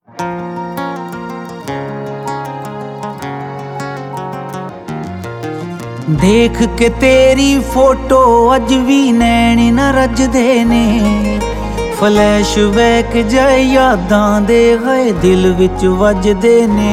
देख के तेरी फोटो अज भी नैन न रजदे ने, फ्लैश बैक जाए यादां दे गए दिल विच वजदे ने।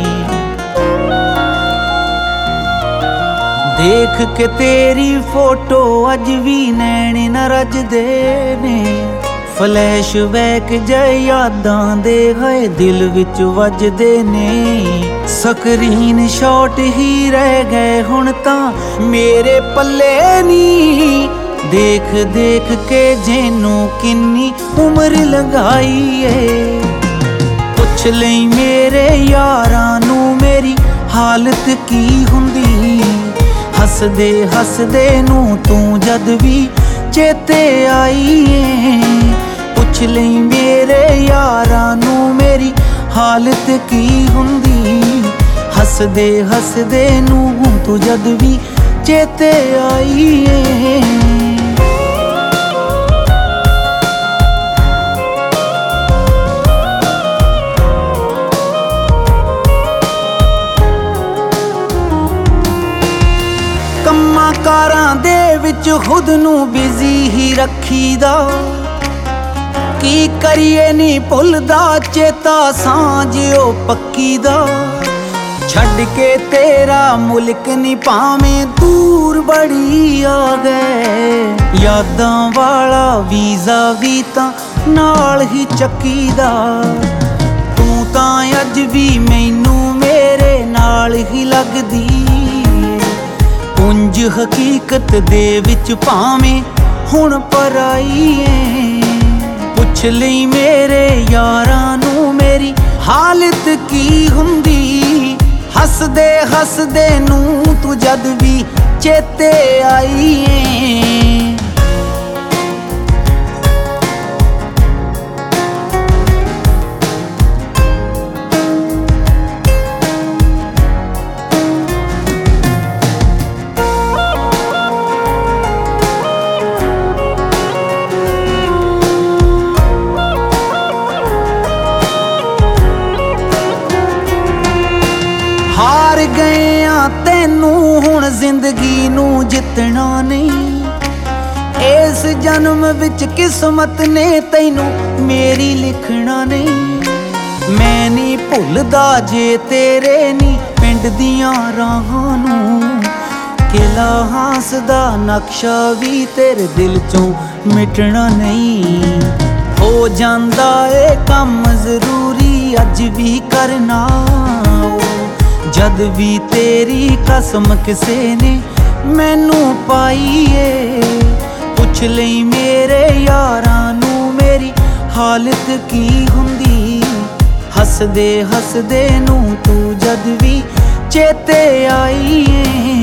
देख के तेरी फोटो अज भी नैन न रजदे ने, फ्लैश बैक जाए यादां दे गए दिल विच वजदे ने। स्क्रीन शॉट ही रह गए हुण तां मेरे पल्ले नी, देख देख के जेनू किन्नी उम्र लगाई है। पुछ लई मेरे यारां नू मेरी हालत की हुंदी, हसदे हसदे नू तू जद भी चेते आई है। पुछ लई मेरे यारां नू मेरी हालत की हुंदी, हसदे हसदे नू तू जद भी चेते आई है। ਕੰਮਾਂ ਕਾਰਾਂ ਦੇ ਵਿੱਚ ਖੁਦ ਨੂੰ ਬਿਜ਼ੀ ਹੀ ਰੱਖੀਦਾ, ਕੀ ਕਰੀਏ ਨੀ ਭੁੱਲਦਾ ਚੇਤਾ ਸਾਂਝਿਓ ਪੱਕੀ ਦਾ। ਛੱਡ ਕੇ ਤੇਰਾ ਮੁਲਕ ਨੀ ਭਾਵੇਂ ਦੂਰ ਬੜੀ ਆ ਗਏ, ਯਾਦਾਂ ਵਾਲਾ ਵੀਜ਼ਾ ਵੀ ਤਾਂ ਨਾਲ ਹੀ ਚੱਕੀਦਾ। ਤੂੰ ਤਾਂ ਅੱਜ ਵੀ ਮੈਨੂੰ ਮੇਰੇ ਨਾਲ ਹੀ ਲੱਗਦੀ, ਉਂਝ ਹਕੀਕਤ ਦੇ ਵਿੱਚ ਭਾਵੇਂ ਹੁਣ ਪਰਾਈ ਏ। ਪੁੱਛ ਲਈ ਮੇਰੇ ਯਾਰਾਂ ਨੂੰ ਮੇਰੀ ਹਾਲਤ ਕੀ ਹੁੰਦੀ, ਹੱਸਦੇ ਹੱਸਦੇ ਨੂੰ ਤੂੰ ਜਦ ਵੀ ਚੇਤੇ ਆਈ ਏ। ਹਾਰ ਗਏ ਆ ਤੈਨੂੰ ਹੁਣ ਜ਼ਿੰਦਗੀ ਨੂੰ ਜਿੱਤਣਾ ਨਹੀਂ, ਇਸ ਜਨਮ ਵਿੱਚ ਕਿਸਮਤ ਨੇ ਤੈਨੂੰ ਮੇਰੀ ਲਿਖਣਾ ਨਹੀਂ। ਮੈਂ ਨਹੀਂ ਭੁੱਲਦਾ ਜੇ ਤੇਰੇ ਨੀ ਪਿੰਡ ਦੀਆਂ ਰਾਹਾਂ ਨੂੰ, ਕਿਲਾ ਹਾਂਸ ਦਾ ਨਕਸ਼ਾ ਵੀ ਤੇਰੇ ਦਿਲ ਚੋਂ ਮਿਟਣਾ ਨਹੀਂ। ਹੋ ਜਾਂਦਾ ਏ ਕੰਮ ਜ਼ਰੂਰੀ ਅੱਜ ਵੀ ਕਰਨਾ, ਜਦ ਵੀ ਤੇਰੀ ਕਸਮ ਕਿਸੇ ਨੇ ਮੈਨੂੰ ਪਾਈ ਏ। ਪੁੱਛ ਲਈ ਮੇਰੇ ਯਾਰਾਂ ਨੂੰ ਮੇਰੀ ਹਾਲਤ ਕੀ ਹੁੰਦੀ, ਹੱਸਦੇ ਹੱਸਦੇ ਨੂੰ ਤੂੰ ਜਦ ਵੀ ਚੇਤੇ ਆਈ ਏ।